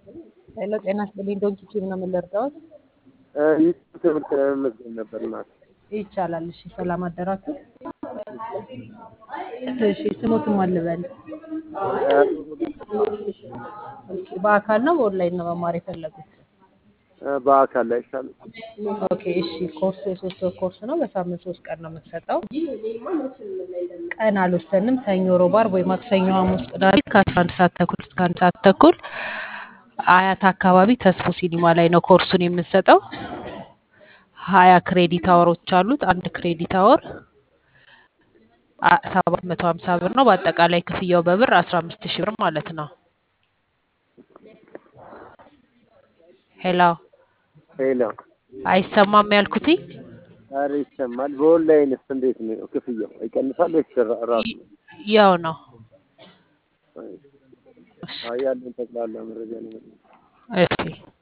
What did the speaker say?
ሄሎ ጤና ይስጥልኝ። ዶንኪ ምን ልርዳዎት? ይህ ትምህርት ለመመዝገብ ነበር ማለት ይቻላል። እሺ ሰላም አደራችሁ። እሺ ስሞትም አልበል። በአካል ነው በኦንላይን ነው መማር የፈለጉት? በአካል ላይ ይሻላል። ኦኬ እሺ ኮርሱ የሶስት ወር ኮርስ ነው። በሳምንት 3 ቀን ነው የምትሰጠው። ቀን አልወሰንም። ሰኞ፣ ሮብ፣ ዓርብ ወይ ማክሰኞ፣ ሐሙስ፣ ቅዳሜ ከ11 ሰዓት ተኩል እስከ 1 ሰዓት ተኩል አያት አካባቢ ተስፎ ሲኒማ ላይ ነው ኮርሱን የምንሰጠው። 20 ክሬዲት አወሮች አሉት። አንድ ክሬዲት አወር 750 ብር ነው። በአጠቃላይ ክፍያው በብር 15000 ብር ማለት ነው። ሄሎ ሄሎ አይሰማም ያልኩትኝ? ዛሬ ይሰማል። በኦንላይንስ እንዴት ነው ክፍያው? ይቀንሳል ወይስ ራሱ? ያው ነው። ያለን ጠቅላላ መረጃ ነው። እሺ